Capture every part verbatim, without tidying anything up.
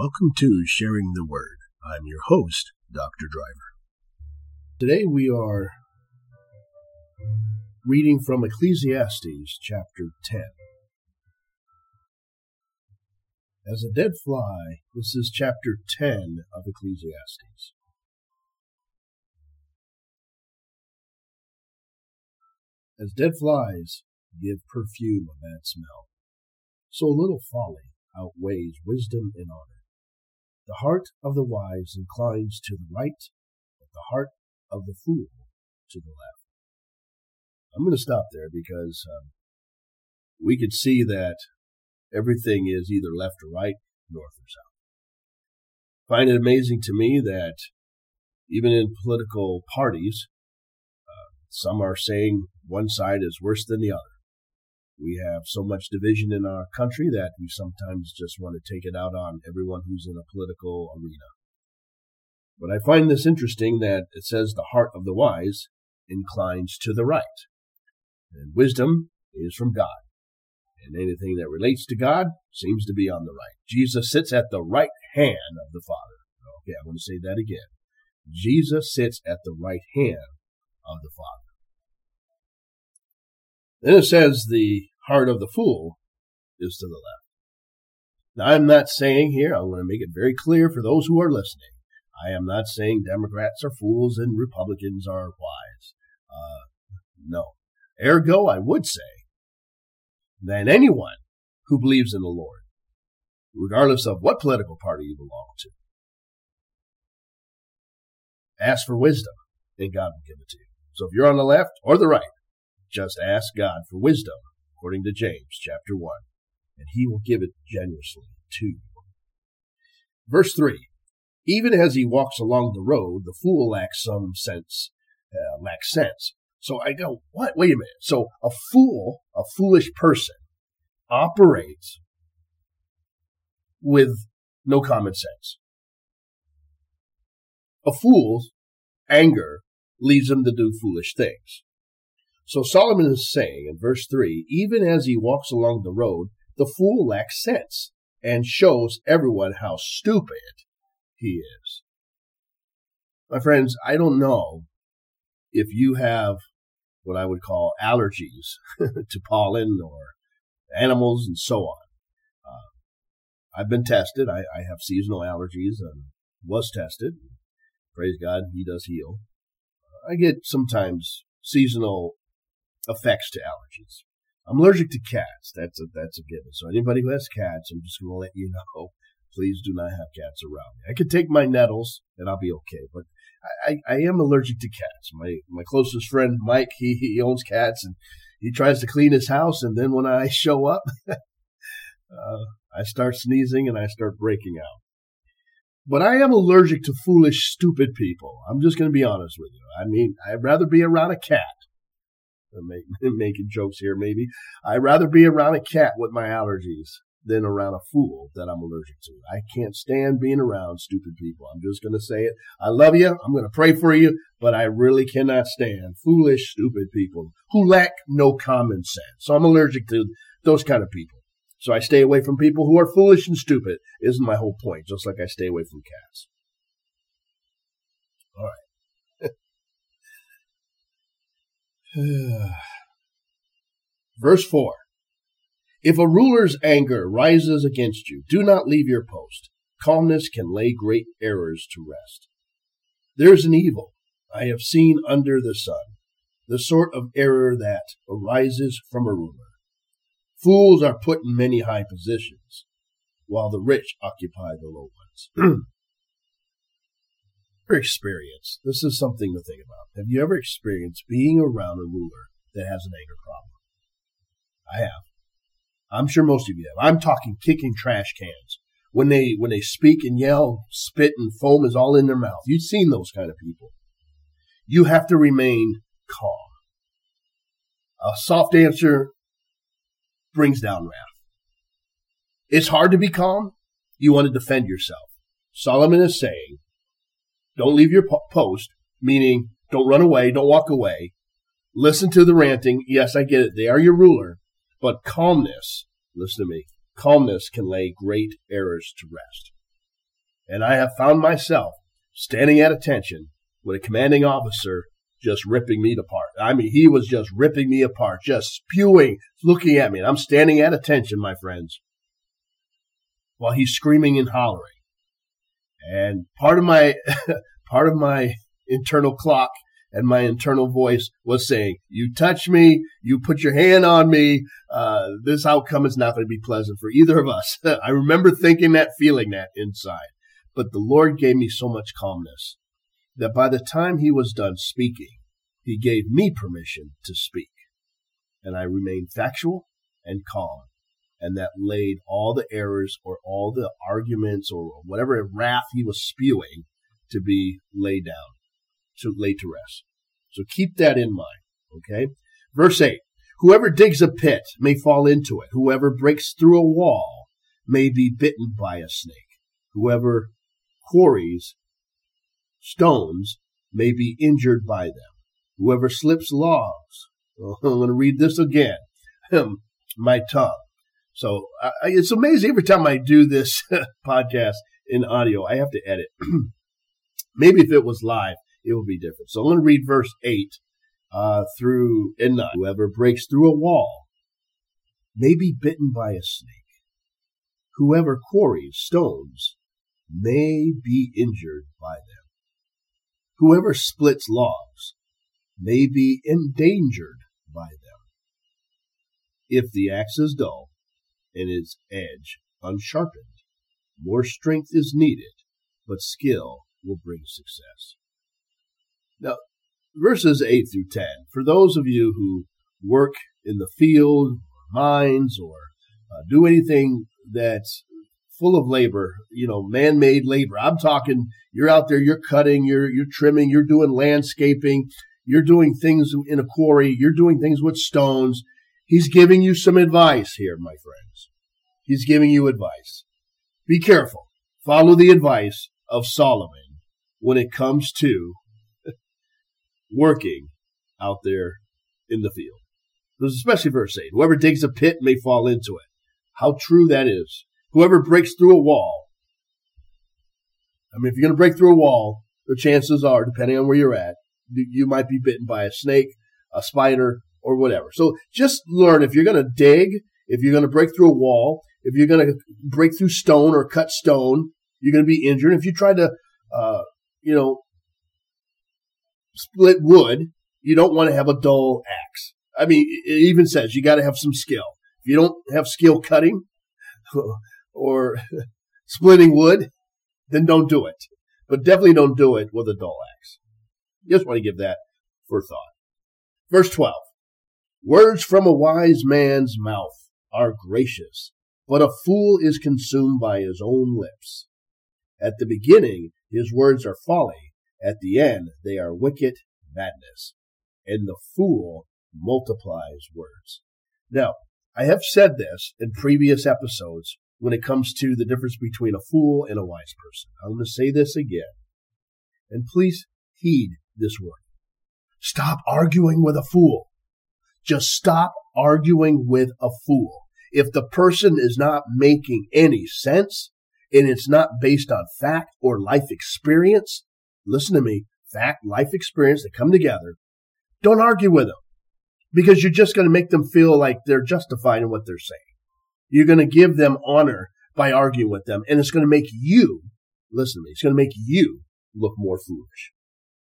Welcome to Sharing the Word. I'm your host, Doctor Driver. Today we are reading from Ecclesiastes chapter ten. As a dead fly, this is chapter ten of Ecclesiastes. As dead flies give perfume a bad smell, so a little folly outweighs wisdom and honor. The heart of the wise inclines to the right, but the heart of the fool to the left. I'm going to stop there because um, we could see that everything is either left or right, north or south. I find it amazing to me that even in political parties, uh, some are saying one side is worse than the other. We have so much division in our country that we sometimes just want to take it out on everyone who's in a political arena. But I find this interesting that it says the heart of the wise inclines to the right. And wisdom is from God. And anything that relates to God seems to be on the right. Jesus sits at the right hand of the Father. Okay, I want to say that again. Jesus sits at the right hand of the Father. Then it says the heart of the fool is to the left. Now, I'm not saying here, I want to make it very clear for those who are listening, I am not saying Democrats are fools and Republicans are wise. Uh, no. Ergo, I would say that anyone who believes in the Lord, regardless of what political party you belong to, ask for wisdom, and God will give it to you. So if you're on the left or the right, just ask God for wisdom, according to James chapter one, and he will give it generously to you. Verse three, even as he walks along the road, the fool lacks some sense, uh, lacks sense. So I go, what? Wait a minute. So a fool, a foolish person, operates with no common sense. A fool's anger leads him to do foolish things. So Solomon is saying in verse three, even as he walks along the road, the fool lacks sense and shows everyone how stupid he is. My friends, I don't know if you have what I would call allergies to pollen or animals and so on. Uh, I've been tested. I, I have seasonal allergies and was tested. Praise God, he does heal. I get sometimes seasonal effects to allergies. I'm allergic to cats. That's a, that's a given. So anybody who has cats, I'm just going to let you know, please do not have cats around me. I could take my nettles and I'll be okay, but I, I, I am allergic to cats. My my closest friend, Mike, he, he owns cats and he tries to clean his house, and then when I show up, uh, I start sneezing and I start breaking out. But I am allergic to foolish, stupid people. I'm just going to be honest with you. I mean, I'd rather be around a cat. I'm making jokes here, maybe. I'd rather be around a cat with my allergies than around a fool that I'm allergic to. I can't stand being around stupid people. I'm just going to say it. I love you. I'm going to pray for you, but I really cannot stand foolish, stupid people who lack no common sense. So I'm allergic to those kind of people. So I stay away from people who are foolish and stupid, isn't my whole point, just like I stay away from cats. All right. Verse four, if a ruler's anger rises against you, do not leave your post. Calmness can lay great errors to rest. There's an evil I have seen under the sun, the sort of error that arises from a ruler. Fools are put in many high positions, while the rich occupy the low ones. Experience. This is something to think about. Have you ever experienced being around a ruler that has an anger problem? I have. I'm sure most of you have. I'm talking kicking trash cans. When they when they speak and yell, spit and foam is all in their mouth. You've seen those kind of people. You have to remain calm. A soft answer brings down wrath. It's hard to be calm. You want to defend yourself. Solomon is saying, don't leave your post, meaning don't run away, don't walk away. Listen to the ranting. Yes, I get it. They are your ruler. But calmness, listen to me, calmness can lay great errors to rest. And I have found myself standing at attention with a commanding officer just ripping me apart. I mean, he was just ripping me apart, just spewing, looking at me. And I'm standing at attention, my friends, while he's screaming and hollering. And part of my part of my internal clock and my internal voice was saying, you touch me, you put your hand on me, uh, this outcome is not going to be pleasant for either of us. I remember thinking that, feeling that inside. But the Lord gave me so much calmness that by the time he was done speaking, he gave me permission to speak. And I remained factual and calm. And that laid all the errors or all the arguments or whatever wrath he was spewing to be laid down, to lay to rest. So keep that in mind, okay? Verse eight, whoever digs a pit may fall into it. Whoever breaks through a wall may be bitten by a snake. Whoever quarries stones may be injured by them. Whoever slips logs, well, I'm going to read this again, my tongue. So I, it's amazing every time I do this podcast in audio, I have to edit. Maybe if it was live, it will be different. So I'm going to read verse eight uh, through and nine. Whoever breaks through a wall may be bitten by a snake. Whoever quarries stones may be injured by them. Whoever splits logs may be endangered by them. If the axe is dull and its edge unsharpened, more strength is needed, but skill will bring success. Now, verses eight through ten, for those of you who work in the field, or mines, or uh, do anything that's full of labor, you know, man-made labor. I'm talking, you're out there, you're cutting, you're you're trimming, you're doing landscaping, you're doing things in a quarry, you're doing things with stones. He's giving you some advice here, my friends. He's giving you advice. Be careful. Follow the advice of Solomon when it comes to working out there in the field. There's especially verse eight. Whoever digs a pit may fall into it. How true that is. Whoever breaks through a wall. I mean, if you're going to break through a wall, the chances are, depending on where you're at, you might be bitten by a snake, a spider, or whatever. So just learn, if you're going to dig, if you're going to break through a wall, if you're going to break through stone or cut stone, you're going to be injured. If you try to, uh, you know, split wood, you don't want to have a dull axe. I mean, it even says you got to have some skill. If you don't have skill cutting or splitting wood, then don't do it. But definitely don't do it with a dull axe. Just want to give that for thought. Verse twelve. Words from a wise man's mouth are gracious, but a fool is consumed by his own lips. At the beginning, his words are folly. At the end, they are wicked madness. And the fool multiplies words. Now, I have said this in previous episodes when it comes to the difference between a fool and a wise person. I'm going to say this again. And please heed this word. Stop arguing with a fool. Just stop arguing with a fool. If the person is not making any sense and it's not based on fact or life experience, listen to me, fact, life experience, they come together, don't argue with them because you're just going to make them feel like they're justified in what they're saying. You're going to give them honor by arguing with them, and it's going to make you, listen to me, it's going to make you look more foolish.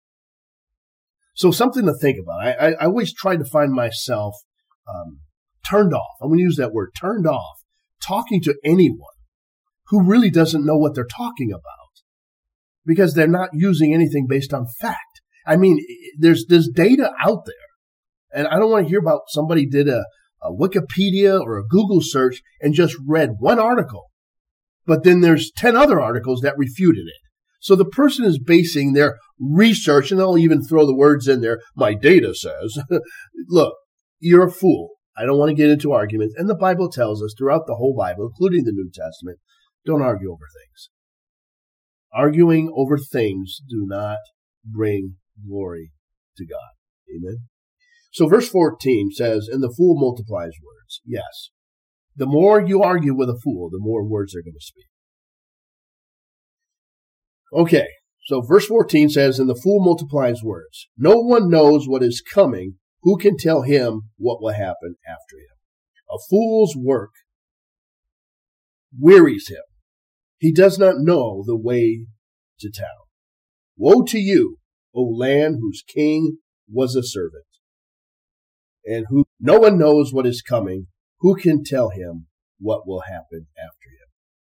So something to think about. I, I, I always try to find myself um, turned off. I'm going to use that word, turned off, talking to anyone who really doesn't know what they're talking about because they're not using anything based on fact. I mean, there's there's data out there, and I don't want to hear about somebody did a, a Wikipedia or a Google search and just read one article, but then there's ten other articles that refuted it. So the person is basing their research, and they'll even throw the words in there, my data says. Look, you're a fool. I don't want to get into arguments. And the Bible tells us throughout the whole Bible, including the New Testament, don't argue over things. Arguing over things do not bring glory to God. Amen. So verse fourteen says, and the fool multiplies words. Yes. The more you argue with a fool, the more words they're going to speak. Okay, so verse fourteen says, and the fool multiplies words. No one knows what is coming. Who can tell him what will happen after him? A fool's work wearies him. He does not know the way to town. Woe to you, O land whose king was a servant, and who no one knows what is coming. Who can tell him what will happen after him?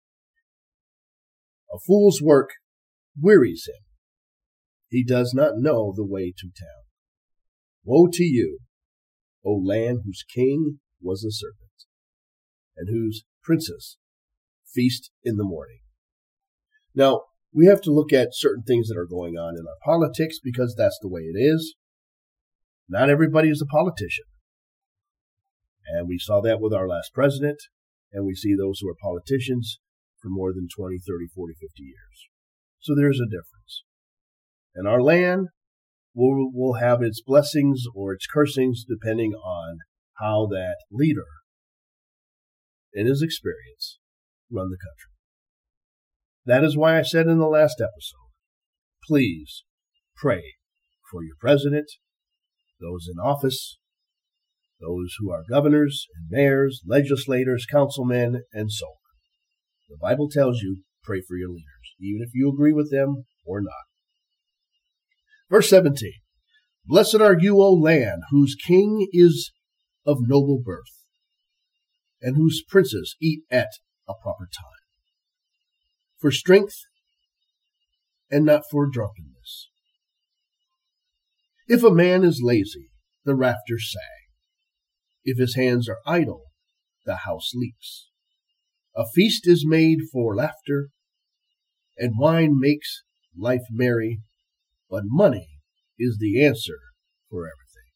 A fool's work wearies him. He does not know the way to town. Woe to you, O land whose king was a servant, and whose princes feast in the morning. Now, we have to look at certain things that are going on in our politics because that's the way it is. Not everybody is a politician. And we saw that with our last president, and we see those who are politicians for more than twenty, thirty, forty, fifty years. So there's a difference. And our land will, will have its blessings or its cursings depending on how that leader, in his experience, run the country. That is why I said in the last episode, please pray for your president, those in office, those who are governors and mayors, legislators, councilmen, and so on. The Bible tells you, pray for your leaders, even if you agree with them or not. Verse seventeen, blessed are you, O land, whose king is of noble birth, and whose princes eat at a proper time, for strength and not for drunkenness. If a man is lazy, the rafters sag. If his hands are idle, the house leaks. A feast is made for laughter, and wine makes life merry, but money is the answer for everything.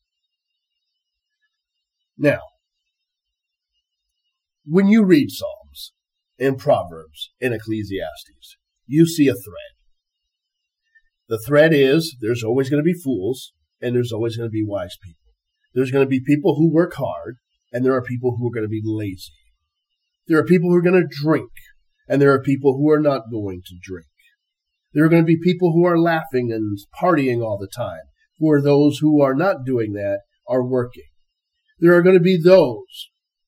Now, when you read Psalms and Proverbs and Ecclesiastes, you see a thread. The thread is there's always going to be fools, and there's always going to be wise people. There's going to be people who work hard, and there are people who are going to be lazy. There are people who are going to drink, and there are people who are not going to drink. There are going to be people who are laughing and partying all the time, who are those who are not doing that, are working. There are going to be those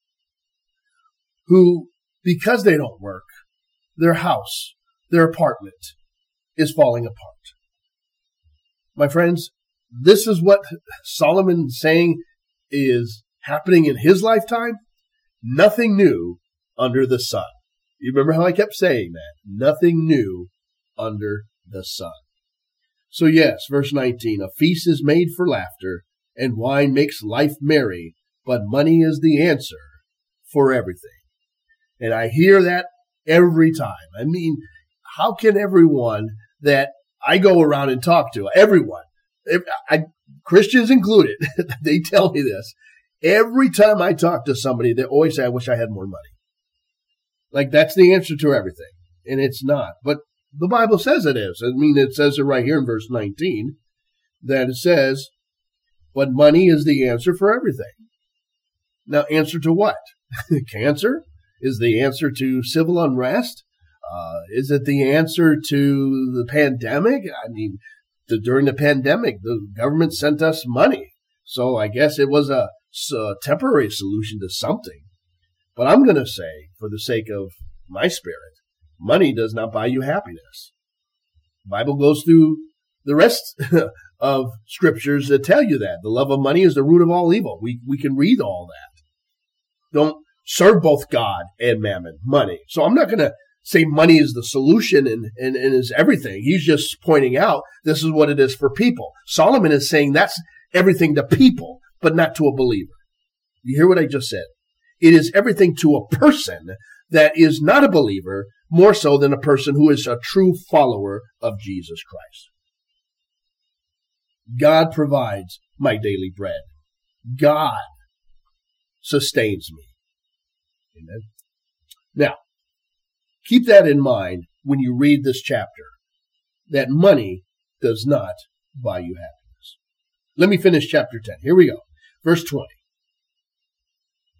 who, because they don't work, their house, their apartment is falling apart. My friends, this is what Solomon is saying is happening in his lifetime. Nothing new under the sun. You remember how I kept saying that? Nothing new under the sun. So yes, verse nineteen, a feast is made for laughter, and wine makes life merry, but money is the answer for everything. And I hear that every time. I mean, how can everyone that I go around and talk to, everyone, if I, Christians included, they tell me this. Every time I talk to somebody, they always say, I wish I had more money. Like that's the answer to everything. And it's not. But the Bible says it is. I mean, it says it right here in verse nineteen, that it says, but money is the answer for everything. Now, answer to what? Cancer? Is the answer to civil unrest? Uh, is it the answer to the pandemic? I mean, the, during the pandemic, the government sent us money. So I guess it was a, a temporary solution to something. But I'm going to say, for the sake of my spirit, money does not buy you happiness. The Bible goes through the rest of scriptures that tell you that. The love of money is the root of all evil. We, we can read all that. Don't serve both God and mammon, money. So I'm not going to say money is the solution and, and, and is everything. He's just pointing out this is what it is for people. Solomon is saying that's everything to people, but not to a believer. You hear what I just said? It is everything to a person that is not a believer, more so than a person who is a true follower of Jesus Christ. God provides my daily bread. God sustains me. Amen. Now, keep that in mind when you read this chapter, that money does not buy you happiness. Let me finish chapter ten. Here we go. Verse twenty.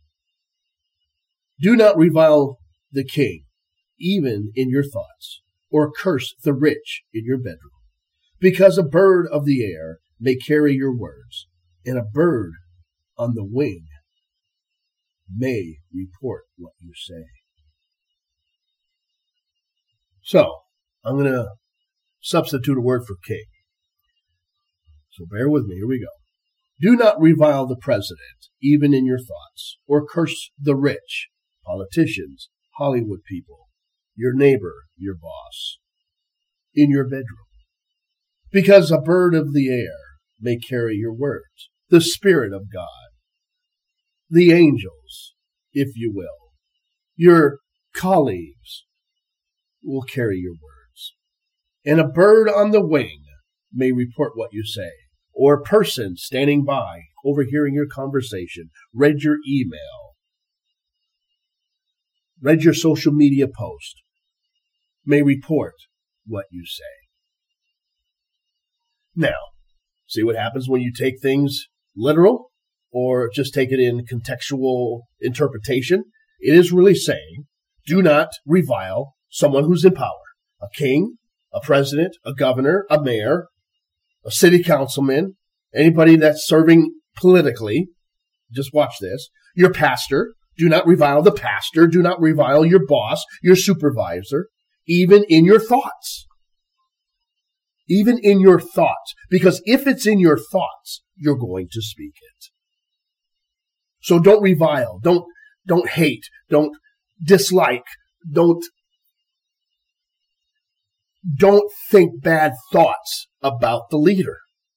Do not revile the king, even in your thoughts, or curse the rich in your bedroom. Because a bird of the air may carry your words, and a bird on the wing may report what you say. So, I'm going to substitute a word for king. So bear with me. Here we go. Do not revile the president, even in your thoughts, or curse the rich, politicians, Hollywood people, your neighbor, your boss, in your bedroom. Because a bird of the air may carry your words, the Spirit of God, the angels, if you will, your colleagues will carry your words. And a bird on the wing may report what you say, or a person standing by, overhearing your conversation, read your email, read your social media post, may report what you say. Now, see what happens when you take things literal or just take it in contextual interpretation? It is really saying, do not revile someone who's in power. A king, a president, a governor, a mayor, a city councilman, anybody that's serving politically. Just watch this. Your pastor. Do not revile the pastor. Do not revile your boss, your supervisor, even in your thoughts. Even in your thoughts. Because if it's in your thoughts, you're going to speak it. So don't revile. Don't, don't hate. Don't dislike. Don't, don't think bad thoughts about the leader.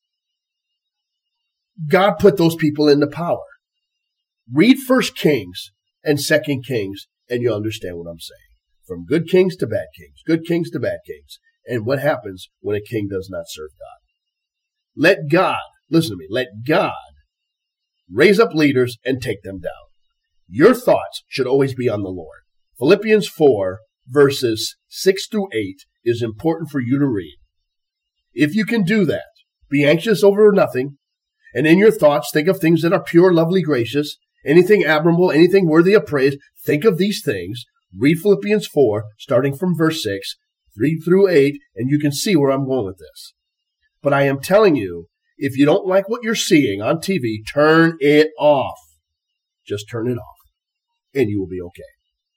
God put those people into power. Read First Kings and Second Kings, and you'll understand what I'm saying. From good kings to bad kings, good kings to bad kings. And what happens when a king does not serve God? Let God, listen to me, let God raise up leaders and take them down. Your thoughts should always be on the Lord. Philippians four, verses six through eight is important for you to read. If you can do that, be anxious over nothing, and in your thoughts think of things that are pure, lovely, gracious, anything admirable, anything worthy of praise. Think of these things. Read Philippians four, starting from verse six, three through eight, and you can see where I'm going with this. But I am telling you, if you don't like what you're seeing on T V, turn it off. Just turn it off, and you will be okay.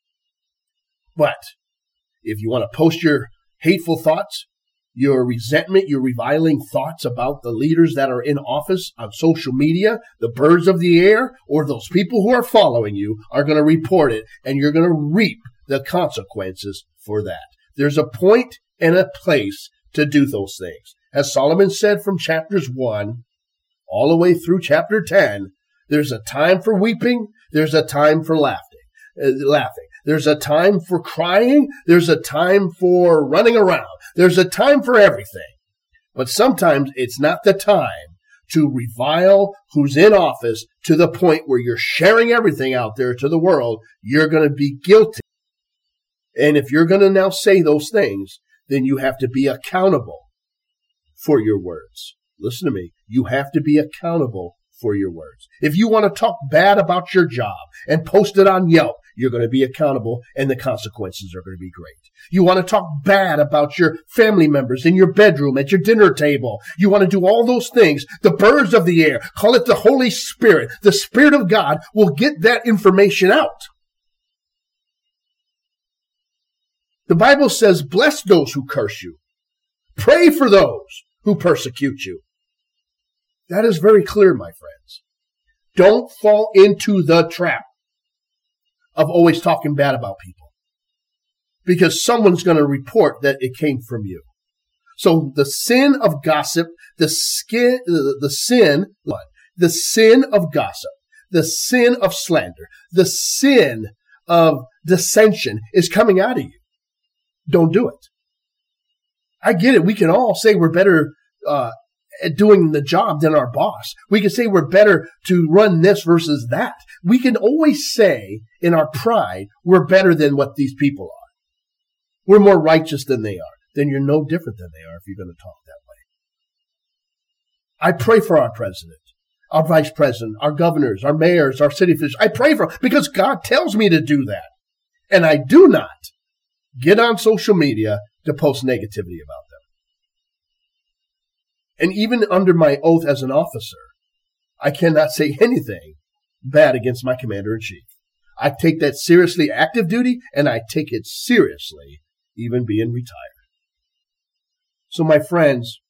But if you want to post your hateful thoughts, your resentment, your reviling thoughts about the leaders that are in office on social media, the birds of the air, or those people who are following you are going to report it, and you're going to reap the consequences for that. There's a point and a place to do those things. As Solomon said from chapters one all the way through chapter ten, there's a time for weeping, there's a time for laughing. Uh, laughing. There's a time for crying. There's a time for running around. There's a time for everything. But sometimes it's not the time to revile who's in office to the point where you're sharing everything out there to the world. You're going to be guilty. And if you're going to now say those things, then you have to be accountable for your words. Listen to me. You have to be accountable for your words. If you want to talk bad about your job and post it on Yelp, you're going to be accountable, and the consequences are going to be great. You want to talk bad about your family members in your bedroom, at your dinner table. You want to do all those things. The birds of the air, call it the Holy Spirit. The Spirit of God will get that information out. The Bible says, bless those who curse you. Pray for those who persecute you. That is very clear, my friends. Don't fall into the trap of always talking bad about people, because someone's going to report that it came from you. So the sin of gossip, the skin, the, the sin, the sin of gossip, the sin of slander, the sin of dissension is coming out of you. Don't do it. I get it. We can all say we're better uh, at doing the job than our boss. We can say we're better to run this versus that. We can always say in our pride, we're better than what these people are. We're more righteous than they are. Then you're no different than they are if you're going to talk that way. I pray for our president, our vice president, our governors, our mayors, our city officials. I pray for them because God tells me to do that. And I do not get on social media to to post negativity about them. And even under my oath as an officer, I cannot say anything bad against my commander-in-chief. I take that seriously, active duty, and I take it seriously, even being retired. So my friends,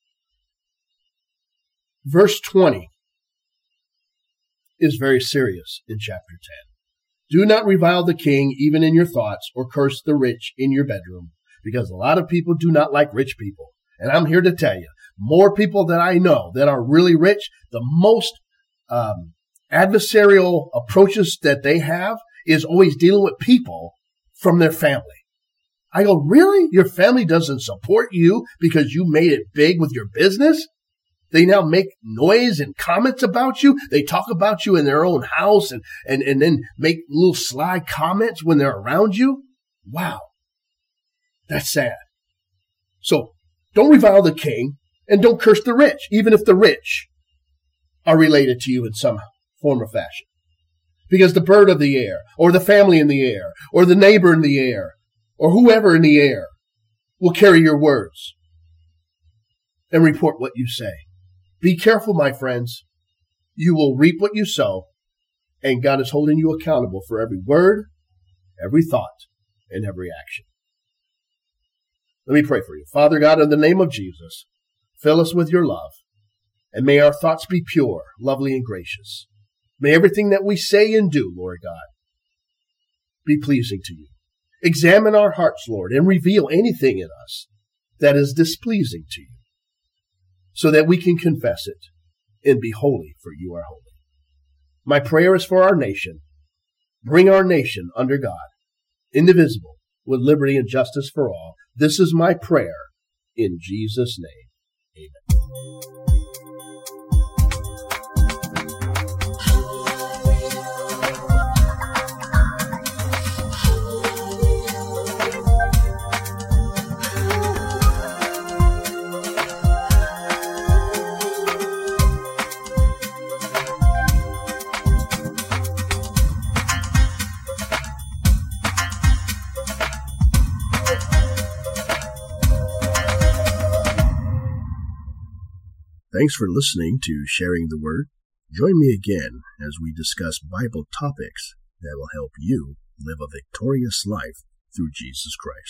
verse twenty is very serious in chapter ten. Do not revile the king even in your thoughts, or curse the rich in your bedroom, because a lot of people do not like rich people. And I'm here to tell you, more people that I know that are really rich, the most um, adversarial approaches that they have is always dealing with people from their family. I go, really? Your family doesn't support you because you made it big with your business? They now make noise and comments about you. They talk about you in their own house and, and, and then make little sly comments when they're around you. Wow. That's sad. So don't revile the king and don't curse the rich, even if the rich are related to you in some form or fashion. Because the bird of the air, or the family in the air, or the neighbor in the air, or whoever in the air will carry your words and report what you say. Be careful, my friends. You will reap what you sow, and God is holding you accountable for every word, every thought, and every action. Let me pray for you. Father God, in the name of Jesus, fill us with your love, and may our thoughts be pure, lovely, and gracious. May everything that we say and do, Lord God, be pleasing to you. Examine our hearts, Lord, and reveal anything in us that is displeasing to you, so that we can confess it and be holy, for you are holy. My prayer is for our nation. Bring our nation under God, indivisible, with liberty and justice for all. This is my prayer in Jesus' name. Amen. Thanks for listening to Sharing the Word. Join me again as we discuss Bible topics that will help you live a victorious life through Jesus Christ.